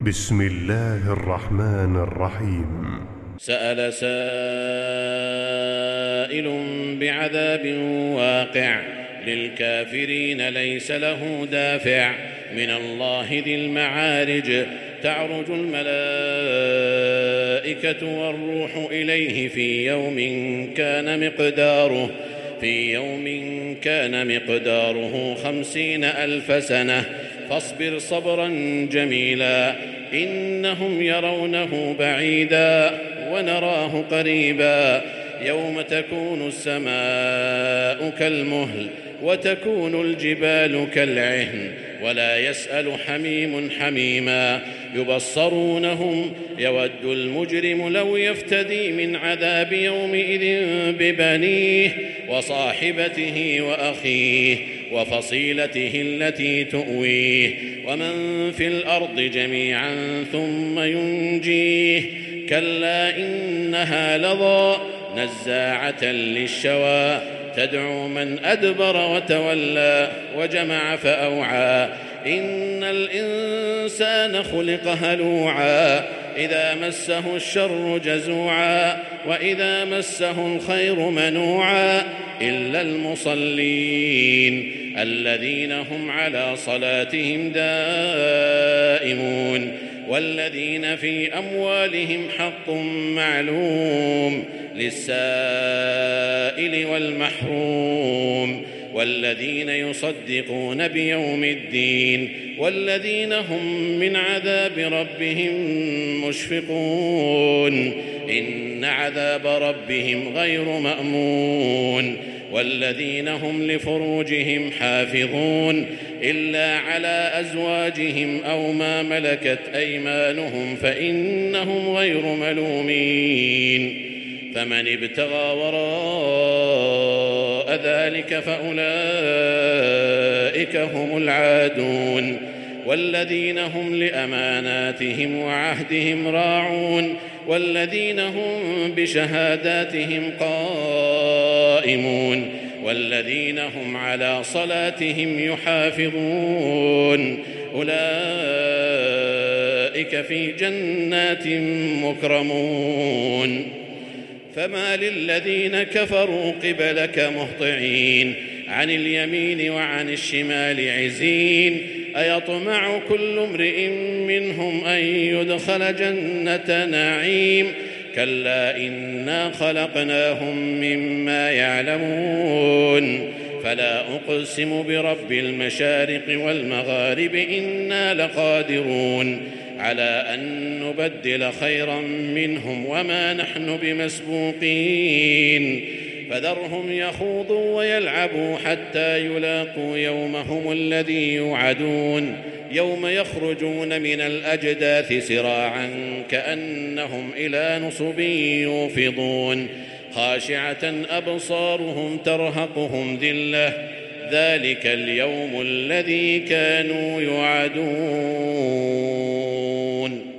بسم الله الرحمن الرحيم. سأل سائل بعذاب واقع للكافرين ليس له دافع من الله ذي المعارج تعرج الملائكة والروح إليه في يوم كان مقداره 50,000 سنة فاصبر صبرا جميلا إنهم يرونه بعيدا ونراه قريبا يوم تكون السماء كالمهل وتكون الجبال كالعهن ولا يسأل حميم حميما يبصرونهم يود المجرم لو يفتدي من عذاب يومئذ ببنيه وصاحبته وأخيه وفصيلته التي تؤويه ومن في الأرض جميعا ثم ينجيه كلا إنها لظى نزاعة للشوى تدعو من أدبر وتولى وجمع فأوعى إن الإنسان خلق هلوعا إذا مسه الشر جزوعا وإذا مسه الخير منوعا إلا المصلين الذين هم على صلاتهم دائمون والذين في أموالهم حق معلوم للسائل والمحروم والذين يصدقون بيوم الدين والذين هم من عذاب ربهم مشفقون إن عذاب ربهم غير مأمون والذين هم لفروجهم حافظون إلا على أزواجهم أو ما ملكت أيمانهم فإنهم غير ملومين فمن ابتغى وراء ذلك فأولئك هم العادون والذين هم لأماناتهم وعهدهم راعون والذين هم بشهاداتهم قائمون والذين هم على صلاتهم يحافظون أولئك في جنات مكرمون فما للذين كفروا قبلك مهطعين عن اليمين وعن الشمال عزين أيطمع كل امرئ منهم أن يدخل جنة نعيم كلا إنا خلقناهم مما يعلمون فلا أقسم برب المشارق والمغارب إنا لقادرون على أن نبدل خيرا منهم وما نحن بمسبوقين فذرهم يخوضوا ويلعبوا حتى يلاقوا يومهم الذي يوعدون يوم يخرجون من الأجداث سراعا كأنهم إلى نصب يوفضون خاشعة أبصارهم ترهقهم ذلة ذلك اليوم الذي كانوا يوعدون.